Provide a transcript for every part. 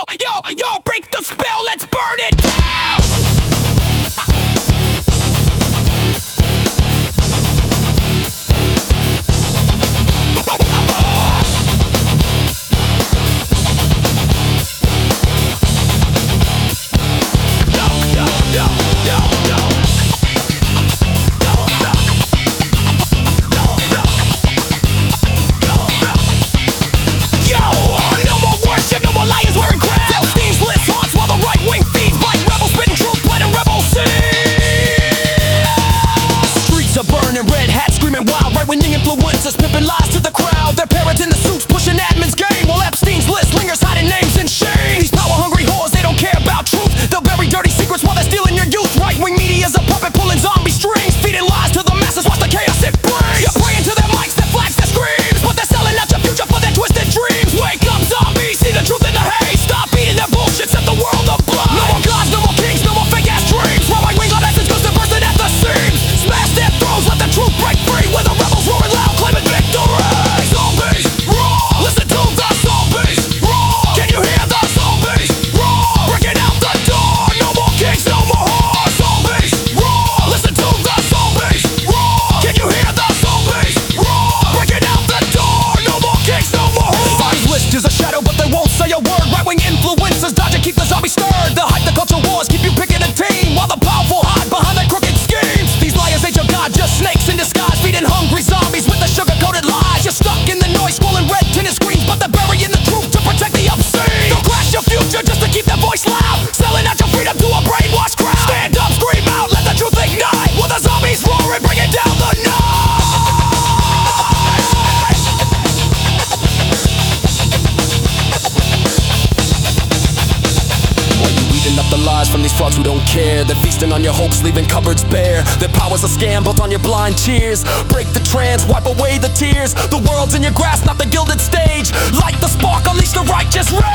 yo, break the spell, let's burn it down. Right-wing influencers pimping lies to the crowd. Their parents in the suits pushing admin's game, while Epstein's list lingers hiding names in shame. These power-hungry whores, they don't care about truth. They'll bury dirty secrets while they're stealing your youth. Right-wing media's a puppet pulling zombie strings, feeding lies to the masses, watch the chaos it brings. You're praying to their mics, their flags, their screams, but they're selling out your future for their twisted dreams. Wake up, zombies, see the truth in the haze. Stop eating their bullshit, set the world ablaze. No more gods, no more kings, no more fake-ass dreams. Right-wing on essence, cause they're bursting at the seams. Smash their throats, let the truth break free. With the rebels roaring loud, claiming victory. Zombies, roar. Listen to the zombies, roar. Can you hear the zombies, roar? Breaking out the door, no more kings, no more whores. Zombies, roar. Listen to the zombies, roar. Can you hear the zombies, roar? Breaking out the door, no more kings, no more whores. Zombie list is a shadow, but they won't say a word. Right-wing influencers dodge and keep the zombies stirred. The hype, the culture wars keep you picking a team, while the powerful hide behind their crooked schemes. These liars ain't your god, just snakes in disguise, feeding hungry zombies with the sugar-coated lies. You're stuck in the noise, scrolling red tinted screens, but they're burying the truth to protect the obscene. They'll crash your future just to keep their voice loud, selling out your freedom to a brainwashed crowd. Stand up, scream out, let the truth ignite, while the zombies roar and bring it down the night. Up the lies from these frauds who don't care. They're feasting on your hopes, leaving cupboards bare. Their power's a scam built on your blind cheers. Break the trance, wipe away the tears. The world's in your grasp, not the gilded stage. Light the spark, unleash the righteous rage.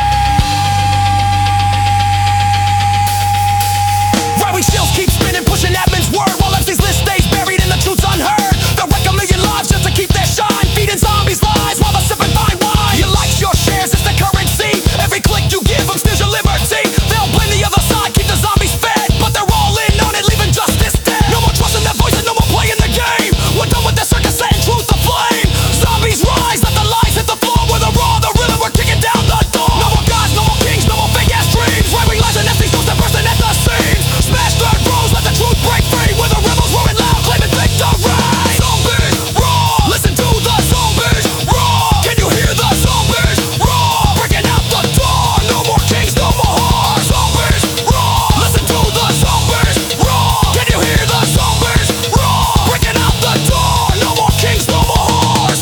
Right-wing shills keep spinning, pushing admin's word, while Epstein's list stays buried and the truth's unheard. They'll wreck a million lives just to keep their shine, feeding zombies lies while they're sipping fine wine. Your likes, your shares, it's the currency. Every click you give them steals your liberty. They'll blame the other side, keep the zombies fed, but they're all in on it, leaving justice dead. No more trust in their voices, no more playing the game. We're done with the circus, setting truth aflame. Zombies rise, let the lies hit the floor. We're the raw, the real, and we're kicking down the door. No more gods, no more kings, no more fake-ass dreams. Right-wing lies and empty souls, they're bursting at the seams. Smash third rows, let the truth break free. We're the rebels roaring loud, claiming victory. Zombies, roar. Listen to the zombies, roar. Can you hear the zombies, roar? Breaking out the door, no more kings, no more whores. Zombies, roar. Listen to the zombies, roar. Can you hear the zombies, roar? Breaking out the door, no more kings, no more whores.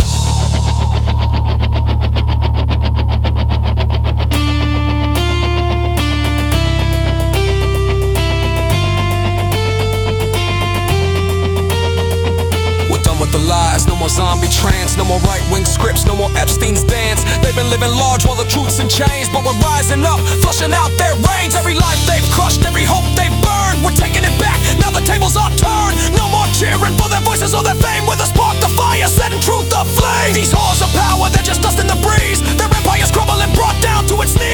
We're done with the lies, no more zombie trance, no more right-wing scripts, no more Epstein's dance. They've been living large while the truth's in chains, but we're rising up, flushing out their reigns. Every life they've crushed, every hope they've burned, we're taking it back, now the tables are turned. No more cheering for their voices or their fame, with a spark the fire, setting truth aflame. These halls of power, they're just dust in the breeze. Their empires crumbling, brought down to its knees.